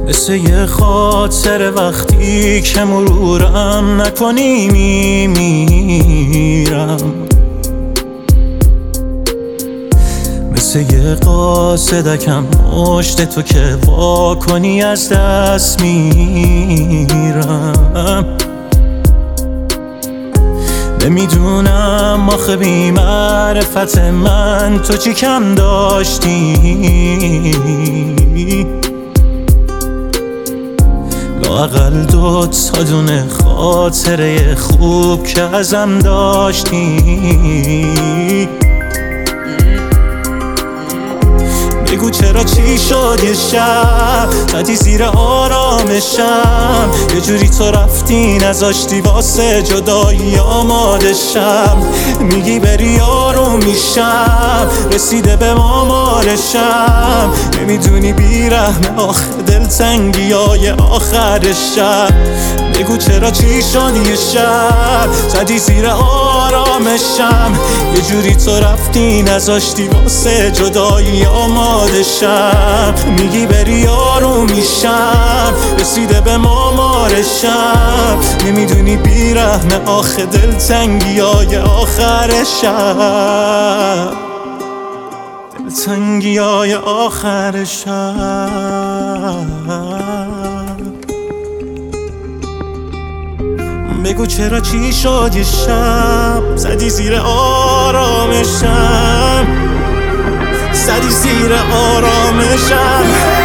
مثل یه خاطر وقتی که مرورم نکنی میمیرم، مثل یه قاصدکم مشت تو که وا کنی از دست میرم. نمیدونم آخه بی معرفت من تو چی کم داشتی، لااقل 2 تا دونه خاطره خوب که ازم داشتی. بگو چرا چی شد یه شب زدی زیر آرامشم، یه جوری تو رفتی نذاشتی واسه جدایی آمادشم. میگی بری آروم میشم، رسیده به آمارشم، نمیدونی بیرحم آخه دلتنگی های آخرشم. بگو چرا چی شد یه شب زدی زیر آرامشم، یه جوری تو رفتی نذاشتی واسه جدایی آمادشم. میگی بری آروم میشم، رسیده به آمارشم، نمیدونی بیرحم آخه دلتنگی های آخرشم، دلتنگی های آخرشم. بگو چرا چی شد یه شب زدی زیر آرامشم، زدی زیر آرامشم.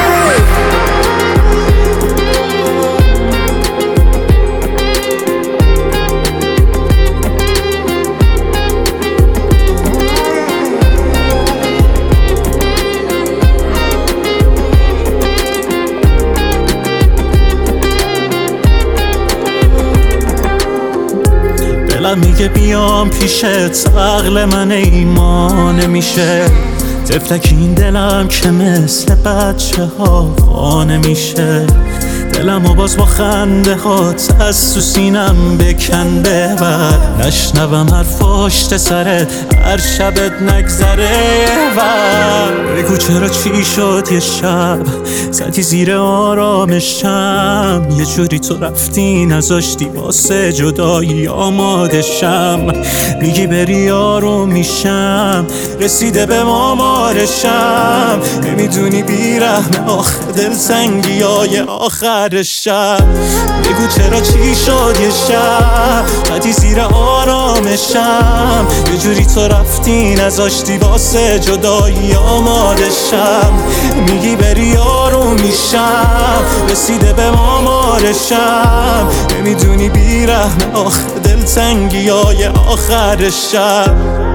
دلم میگه بیام پیشت، عقل من ایمان نمیشه. طفلک این دلم که مثل بچه ها خانه میشه. دلمو باز با خنده هات از تو سینم بکن ببر، نشنوم حرف پشت سرت هر شبت نگذره ور. بگو چرا چی شد یه شب زدی زیر آرامشم، یه جوری تو رفتی نذاشتی واسه جدایی آمادشم. میگی بری آروم میشم، رسیده به آمارشم، نمیدونی بیرحم آخه دلتنگی های آخرشم. بگو چرا چی شد یه شب زدی زیر آرامشم، یه جوری تو رفتی نذاشتی واسه جدایی آمادشم. میگی بری آروم میشم، رسیده به آمارشم، نمیدونی بیرحم آخه دلتنگی های آخرشم.